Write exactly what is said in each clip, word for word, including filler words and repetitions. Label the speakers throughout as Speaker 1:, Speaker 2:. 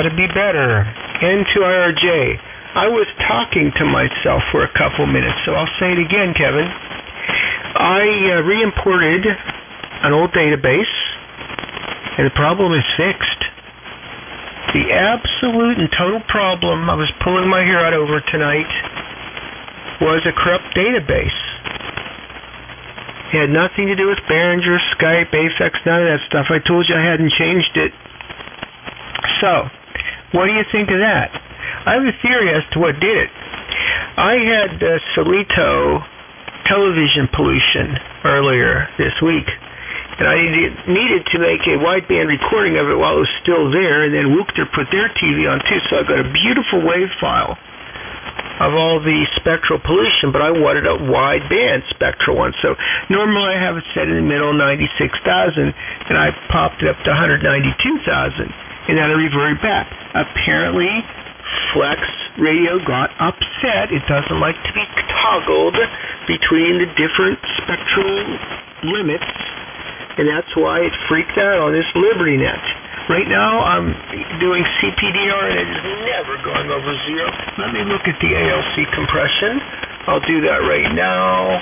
Speaker 1: to be better. N to I R J. I was talking to myself for a couple minutes, so I'll say it again, Kevin. I uh, re-imported an old database, and the problem is fixed. The absolute and total problem I was pulling my hair out over tonight was a corrupt database. It had nothing to do with Behringer, Skype, Aphex, none of that stuff. I told you I hadn't changed it. So, what do you think of that? I have a theory as to what did it. I had uh, Solito television pollution earlier this week, and I needed, needed to make a wideband recording of it while it was still there, and then Wookter put their T V on too, so I got a beautiful wave file of all the spectral pollution, but I wanted a wideband spectral one. So normally I have it set in the middle, ninety-six thousand, and I popped it up to one hundred ninety-two thousand, and then I reverted back. Apparently, Flex Radio got upset. It doesn't like to be toggled between the different spectral limits, and that's why it freaked out on this LibertyNet. Right now, I'm doing C P D R, and it is never going over zero. Let me look at the A L C compression. I'll do that right now.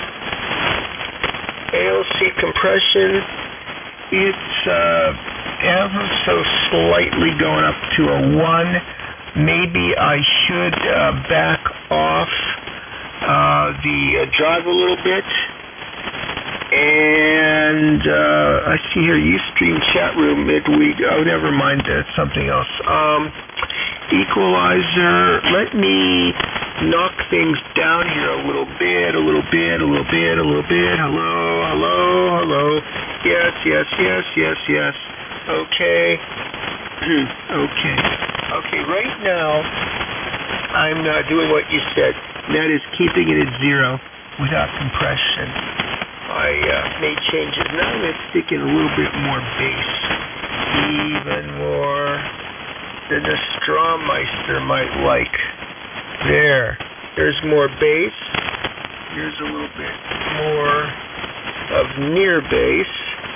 Speaker 1: A L C compression, it's uh, ever so slightly going up to a one. Maybe I should uh, back off uh, the uh, drive a little bit. And uh, I see here Ustream chat room midweek. Oh, never mind. That's something else. Um, equalizer. Let me knock things down here a little bit, a little bit, a little bit, a little bit. Hello, hello, hello. Yes, yes, yes, yes, yes. Okay. okay. Okay, right now I'm uh, doing what you said. And that is keeping it at zero without compression. I uh, made changes. Now I'm going to stick in a little bit more bass. Even more than the Strawmeister might like. There. There's more bass. Here's a little bit more of near bass.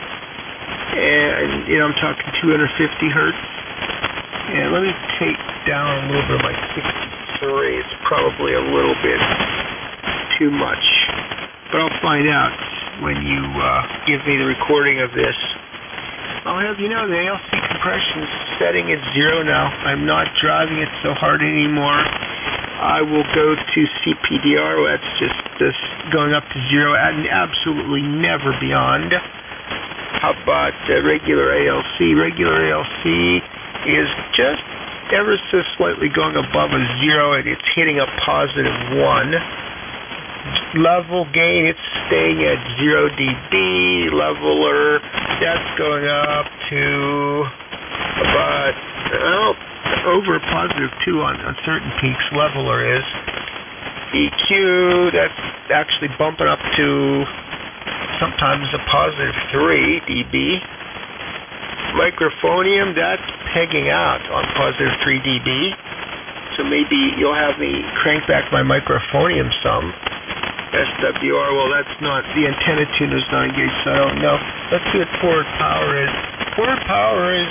Speaker 1: And, you know, I'm talking two hundred fifty hertz. And let me take down a little bit of my sixty-three. It's probably a little bit too much. But I'll find out when you uh, give me the recording of this. I'll have you know the A L C compression is setting at zero now. I'm not driving it so hard anymore. I will go to C P D R. Well, that's just this going up to zero and absolutely never beyond. How about uh, regular A L C? Regular A L C is just ever so slightly going above a zero, and it's hitting a positive one. Level gain, it's staying at zero dB. Leveler, that's going up to about oh, over positive two on, on certain peaks. Leveler is. E Q, that's actually bumping up to sometimes a positive three dB. Microphonium, that's pegging out on positive three dB. So maybe you'll have me crank back my microphonium some. S W R, well, that's not, the antenna tuner's not engaged, so I don't know. Let's see what forward power is. Forward power is,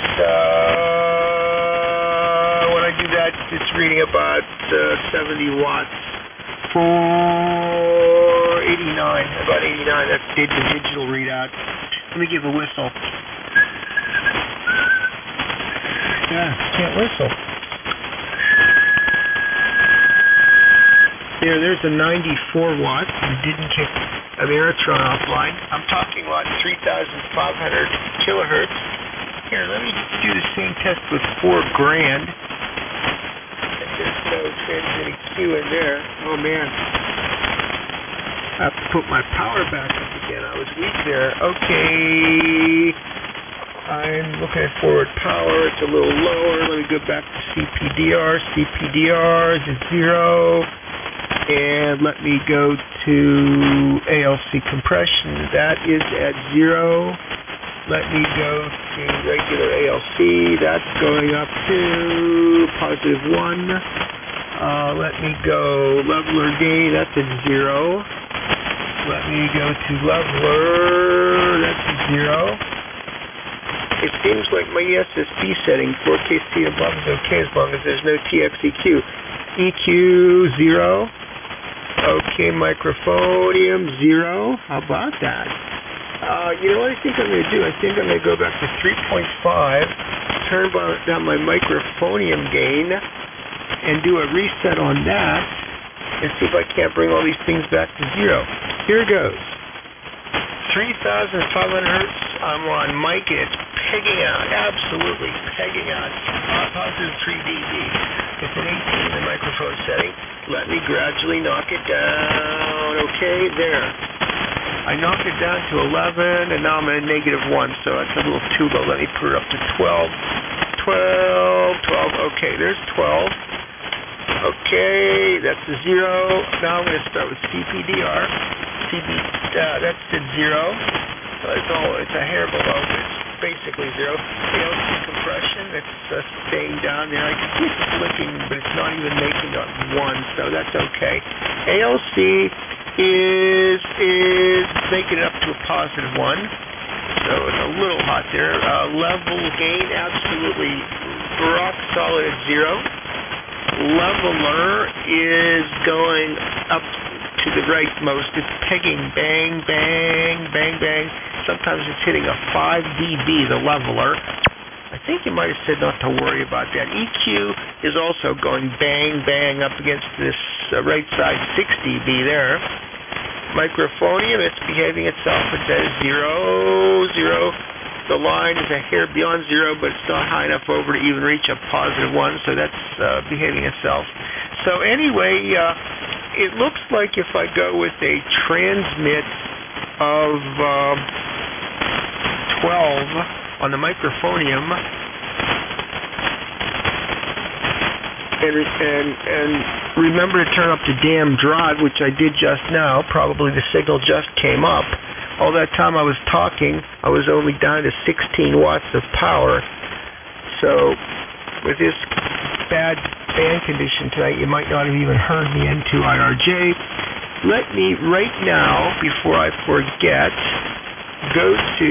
Speaker 1: uh, when I do that, it's reading about uh, seventy watts. four eighty-nine, about eighty-nine, that's the digital readout. Let me give a whistle. Yeah, can't whistle. There, there's a ninety-four watt. You didn't kick a Veritron offline. I'm talking about three thousand five hundred kilohertz. Here, let me do the same test with four grand. And there's no transmitting Q in there. Oh man. I have to put my power back up again. I was weak there. Okay. I'm looking at forward power. It's a little lower. Let me go back to C P D R. C P D R is at zero. And let me go to A L C compression. That is at zero. Let me go to regular A L C. That's going up to positive one. Uh, let me go leveler gain. That's at zero. Let me go to leveler. That's at zero. It seems like my E S S P setting, four K speed above, is okay as long as there's no T X E Q. E Q, zero. Okay, microphonium, zero. How about that? Uh, you know what I think I'm going to do? I think I'm going to go back to three point five, turn down my microphonium gain, and do a reset on that, and see if I can't bring all these things back to zero. Here it goes. three thousand five hundred hertz, I'm on mic, and it's pegging out, absolutely pegging out, uh, positive three D B. It's an eighteen in the microphone setting. Let me gradually knock it down. Okay, there. I knock it down to eleven, and now I'm at negative one, so that's a little too low. Let me put it up to twelve, twelve, twelve. Okay, there's twelve. Okay, that's a zero. Now I'm going to start with C P D R. C P, uh, that's at zero. So it's all, it's a hair below, but it's basically zero. A L C compression, it's uh, staying down there. I can see it's flicking, but it's not even making up one, so that's okay. A L C is is making it up to a positive one, so it's a little hot there. Uh, level gain, absolutely rock solid at zero. Leveler is going up to the rightmost. It's pegging, bang, bang, bang, bang. Sometimes it's hitting a five D B, the leveler. I think you might have said not to worry about that. E Q is also going bang, bang up against this uh, right side six D B there. Microphonium, it's behaving itself. It's at zero, zero. The line is a hair beyond zero, but it's not high enough over to even reach a positive one, so that's uh, behaving itself. So anyway, uh, it looks like if I go with a transmit of uh, twelve on the microphonium, and, and, and remember to turn up the damn drive, which I did just now, probably the signal just came up. All that time I was talking, I was only down to sixteen watts of power. So with this bad band condition tonight, you might not have even heard me N two I R J. Let me, right now, before I forget, go to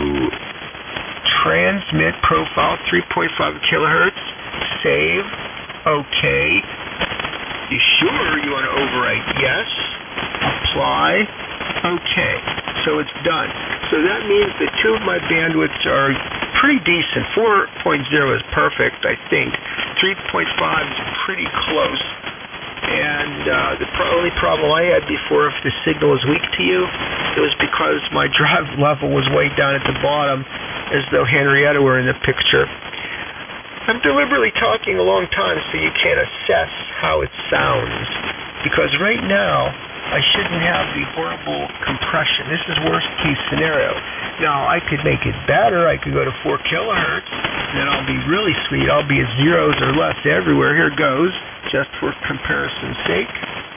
Speaker 1: transmit profile three point five kilohertz, save, okay. You sure you want to overwrite? Yes. Apply, okay. So it's done. So that means that two of my bandwidths are pretty decent. four point oh is perfect, I think. three point five is pretty close. And uh, the pro- only problem I had before, if the signal was weak to you, it was because my drive level was way down at the bottom, as though Henrietta were in the picture. I'm deliberately talking a long time so you can't assess how it sounds. Because right now, I shouldn't have the horrible compression. This is worst case scenario. Now, I could make it better. I could go to four kilohertz, then I'll be really sweet. I'll be at zeros or less everywhere. Here goes, just for comparison's sake.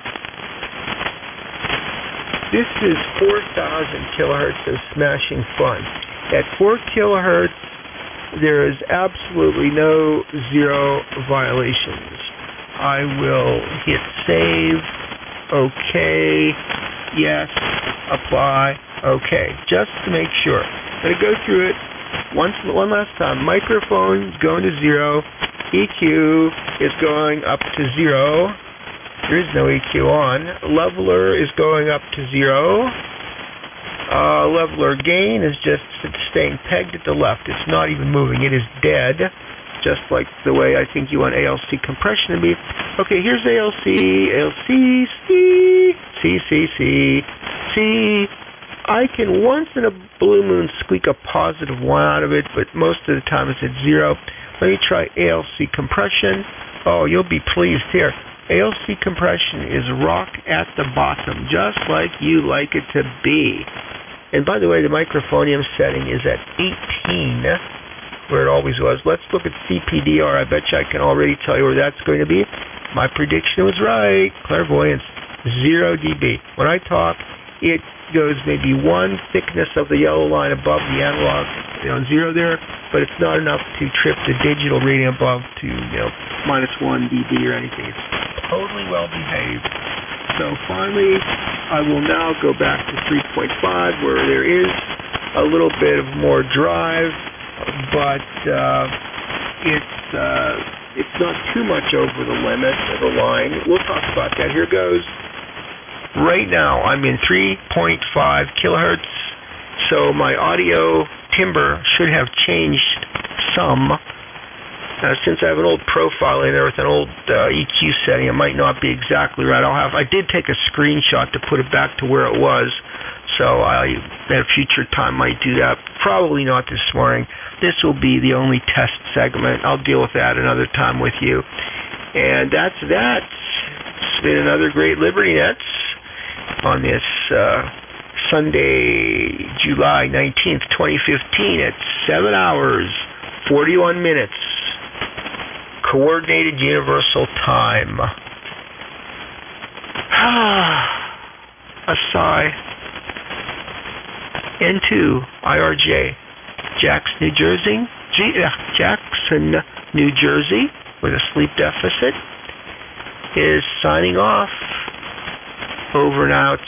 Speaker 1: This is four thousand kilohertz of smashing fun. At four kilohertz, there is absolutely no zero violations. I will hit save. Okay, yes, apply, okay, just to make sure. I'm going to go through it once, one last time. Microphone going to zero. E Q is going up to zero. There is no E Q on. Leveler is going up to zero. Uh, leveler gain is just staying pegged at the left. It's not even moving. It is dead. Just like the way I think you want A L C compression to be. Okay, here's A L C, A L C, C, C, C, C, C. I can once in a blue moon squeak a positive one out of it, but most of the time it's at zero. Let me try A L C compression. Oh, you'll be pleased here. A L C compression is rock at the bottom, just like you like it to be. And by the way, the microphonium setting is at eighteen. Where it always was. Let's look at C P D R. I bet you I can already tell you where that's going to be. My prediction was right. Clairvoyance, zero dB. When I talk, it goes maybe one thickness of the yellow line above the analog, you know, zero there, but it's not enough to trip the digital reading above to, you know, minus one dB or anything. It's totally well behaved. So finally, I will now go back to three point five where there is a little bit of more drive. but uh, it's uh, it's not too much over the limit of the line. We'll talk about that. Here goes. Right now, I'm in three point five kilohertz, so my audio timbre should have changed some. Uh, since I have an old profile in there with an old uh, E Q setting, it might not be exactly right. I'll have. I did take a screenshot to put it back to where it was, so I at a future time might do that. Probably not this morning. This will be the only test segment. I'll deal with that another time with you. And that's that. It's been another great Liberty Nets on this uh, Sunday, July nineteenth, twenty fifteen at seven hours, forty-one minutes. Coordinated Universal Time. A sigh. N two I R J, Jackson, New Jersey. G- uh, Jackson, New Jersey, with a sleep deficit, is signing off. Over and out.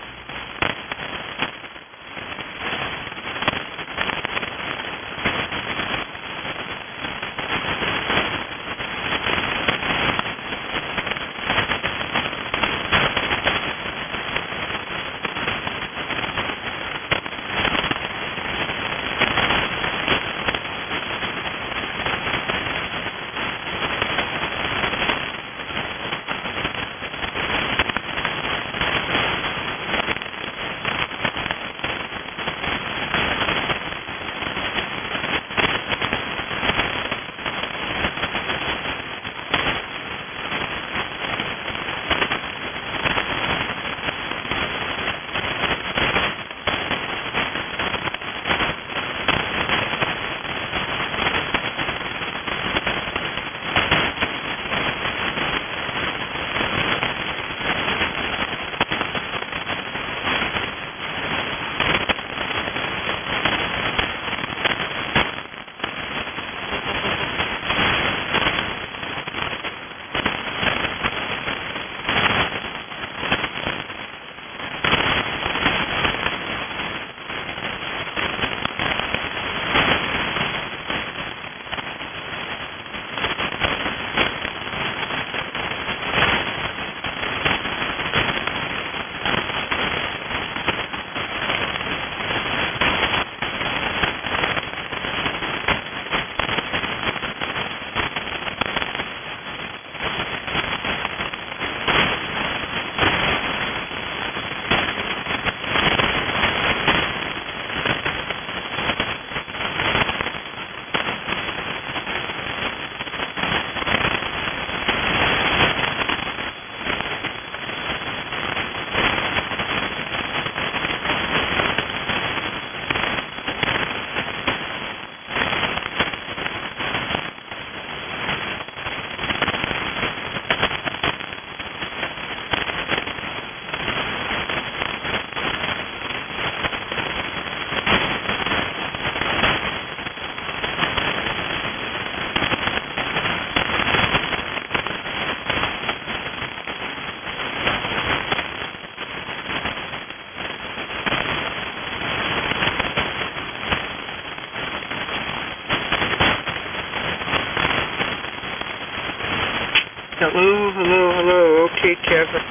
Speaker 1: Hello, hello, hello. Okay, Kevin.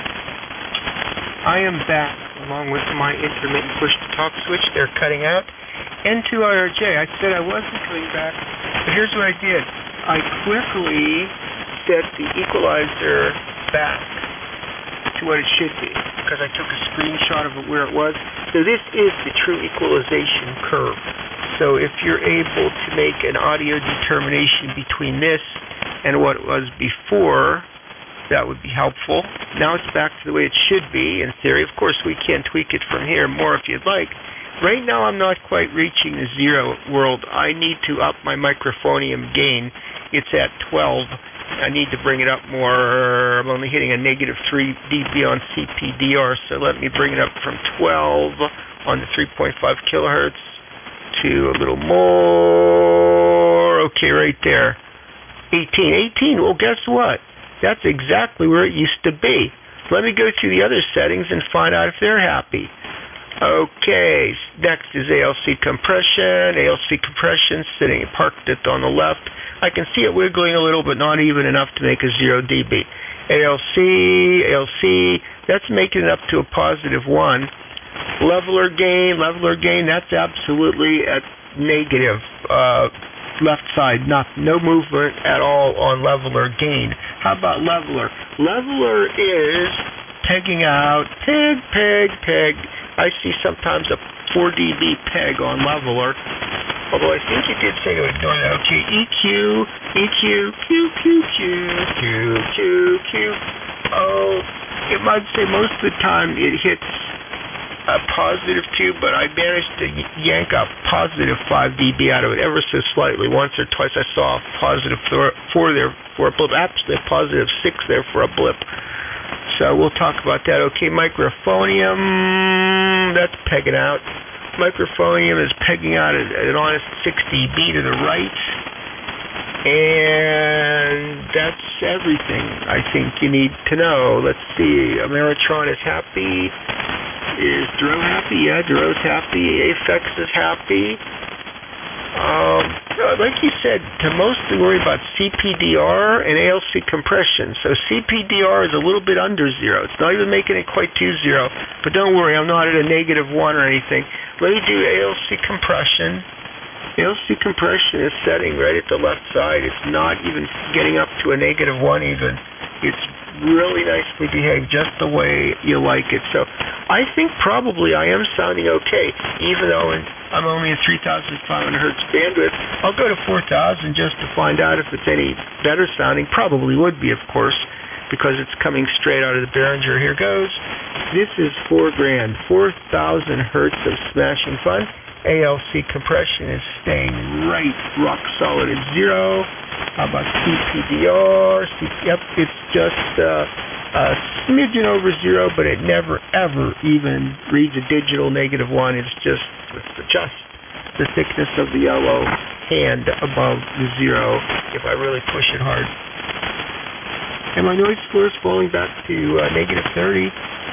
Speaker 1: I am back along with my intermittent push-to-talk switch. They're cutting out. N two I R J. I said I wasn't coming back, but here's what I did. I quickly set the equalizer back to what it should be because I took a screenshot of it where it was. So this is the true equalization curve. So if you're able to make an audio determination between this and what it was before, that would be helpful. Now it's back to the way it should be in theory. Of course, we can tweak it from here more if you'd like. Right now, I'm not quite reaching the zero world. I need to up my microphonium gain. It's at twelve. I need to bring it up more. I'm only hitting a negative three dB on C P D R, so let me bring it up from twelve on the three point five kilohertz to a little more. Okay, right there. eighteen. eighteen, well, guess what? That's exactly where it used to be. Let me go through the other settings and find out if they're happy. Okay, next is A L C compression. A L C compression sitting parked it on the left. I can see it wiggling a little, but not even enough to make a zero dB. A L C, A L C, that's making it up to a positive one. Leveler gain, leveler gain, that's absolutely at negative. Uh, left side, not no movement at all on leveler gain. How about leveler? Leveler is pegging out, peg, peg, peg. I see sometimes a four dB peg on leveler, although I think you did say to ignore that. Okay, E Q, E Q, Q, Q, Q, Q, Q, Q. Oh, it might say most of the time it hits a positive two, but I managed to yank a positive five dB out of it ever so slightly. Once or twice I saw a positive four there for a blip, actually a positive six there for a blip. So we'll talk about that. Okay, microphonium, that's pegging out. Microphonium is pegging out at an honest six dB to the right. And that's everything I think you need to know. Let's see, Ameritron is happy. Is Duro happy? Yeah, Duro's happy. Aphex is happy. Um, like you said, to mostly worry about C P D R and A L C compression. So C P D R is a little bit under zero. It's not even making it quite to zero. But don't worry, I'm not at a negative one or anything. Let me do A L C compression. A L C compression is setting right at the left side. It's not even getting up to a negative one even. It's really nicely behaved, just the way you like it. So I think probably I am sounding okay, even though I'm only at three thousand five hundred hertz bandwidth. I'll go to four thousand just to find out if it's any better sounding. Probably would be, of course, because it's coming straight out of the Behringer. Here goes. This is four grand, four thousand hertz of smashing fun. A L C compression is staying right rock solid at zero. How about C P D R? C yep, it's just uh, a smidgen over zero, but it never ever even reads a digital negative one. It's just just the thickness of the yellow hand above the zero if I really push it hard. And my noise score is falling back to uh, negative thirty,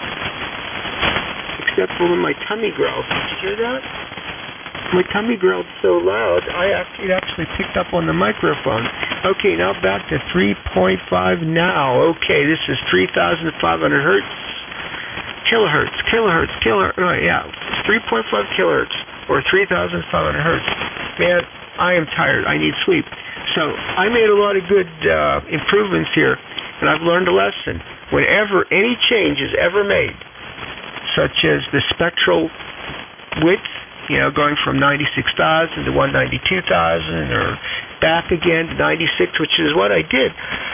Speaker 1: except for when my tummy growls. Did you hear that? My tummy growled so loud, I actually, it actually picked up on the microphone. Okay, now back to three point five now. Okay, this is three thousand five hundred hertz. Kilohertz, kilohertz, kilohertz. Oh, yeah, it's three point five kilohertz, or three thousand five hundred hertz. Man, I am tired. I need sleep. So I made a lot of good uh, improvements here, and I've learned a lesson. Whenever any change is ever made, such as the spectral width, you know, going from ninety-six thousand to one hundred ninety-two thousand, or back again to ninety-six, which is what I did.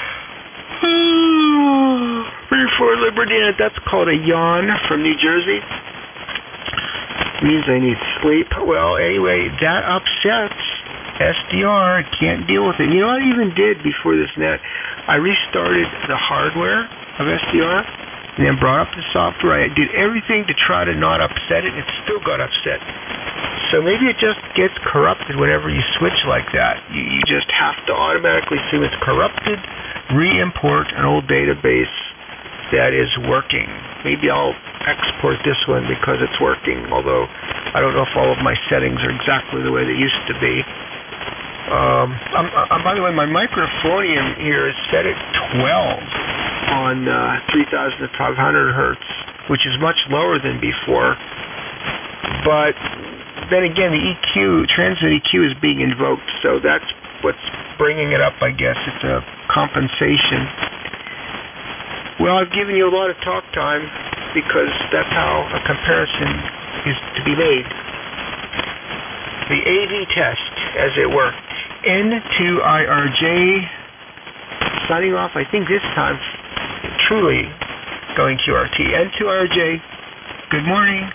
Speaker 1: Before Liberty, that's called a yawn from New Jersey. It means I need sleep. Well, anyway, that upsets S D R. I can't deal with it. You know what I even did before this net? I restarted the hardware of S D R, and then brought up the software. I did everything to try to not upset it, and it still got upset. So maybe it just gets corrupted whenever you switch like that. You, you just have to automatically assume it's corrupted, re-import an old database that is working. Maybe I'll export this one because it's working, although I don't know if all of my settings are exactly the way they used to be. Um, I'm, I'm, by the way, my microphonium here is set at twelve on uh, three thousand five hundred hertz, which is much lower than before. But then again, the E Q, transmit E Q is being invoked, so that's what's bringing it up, I guess. It's a compensation. Well, I've given you a lot of talk time because that's how a comparison is to be made. The A V test, as it were. N two I R J, signing off, I think this time, truly going Q R T. N two I R J, good morning.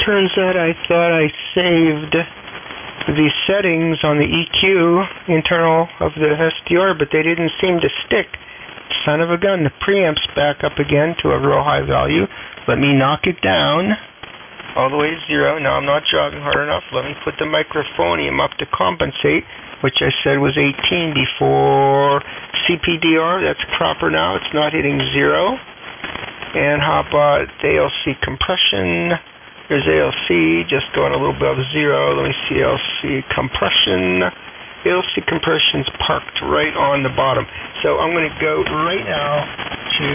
Speaker 1: turns out I thought I saved the settings on the E Q internal of the S D R, but they didn't seem to stick. Son of a gun. The preamp's back up again to a real high value. Let me knock it down all the way to zero. Now I'm not jogging hard enough. Let me put the microphonium up to compensate, which I said was eighteen before. C P D R, that's proper now. It's not hitting zero. And how about A L C compression? There's A L C just going a little bit above zero. Let me see A L C compression. A L C compression's parked right on the bottom. So I'm going to go right now to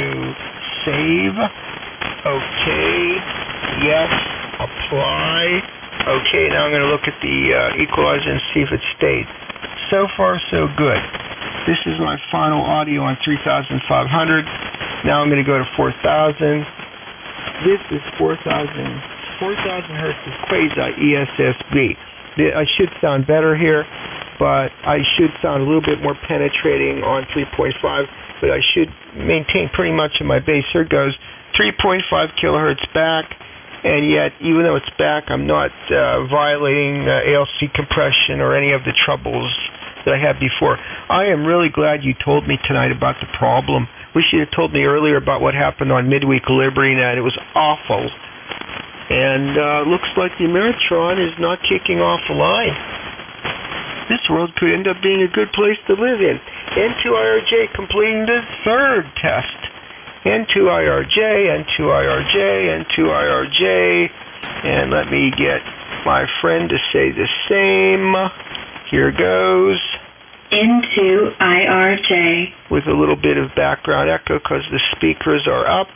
Speaker 1: save. Okay. Yes. Apply. Okay, now I'm going to look at the uh, equalizer and see if it stayed. So far, so good. This is my final audio on three thousand five hundred. Now I'm going to go to four thousand. This is four thousand. four thousand hertz is quasi E S S B. I should sound better here, but I should sound a little bit more penetrating on three point five, but I should maintain pretty much in my base. Here goes three point five kilohertz back, and yet, even though it's back, I'm not uh, violating uh, A L C compression or any of the troubles that I had before. I am really glad you told me tonight about the problem. Wish you had told me earlier about what happened on midweek LibertyNet. It was awful. And uh, looks like the Ameritron is not kicking off a line. This world could end up being a good place to live in. N two I R J completing the third test. N two I R J, N two I R J, N two I R J. And let me get my friend to say the same. Here goes.
Speaker 2: N two I R J.
Speaker 1: With a little bit of background echo because the speakers are up.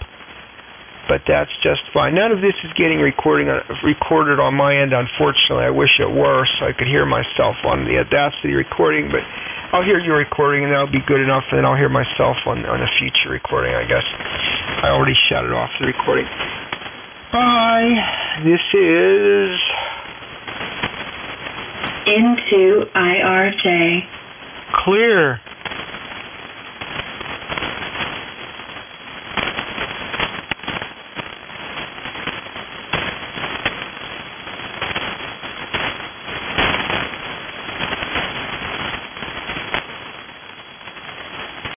Speaker 1: But that's just fine. None of this is getting recording, uh, recorded on my end, unfortunately. I wish it were so I could hear myself on the Audacity recording, but I'll hear your recording and that'll be good enough, and then I'll hear myself on, on a future recording, I guess. I already shut it off, the recording. Bye. This is
Speaker 2: N two I R J.
Speaker 1: Clear.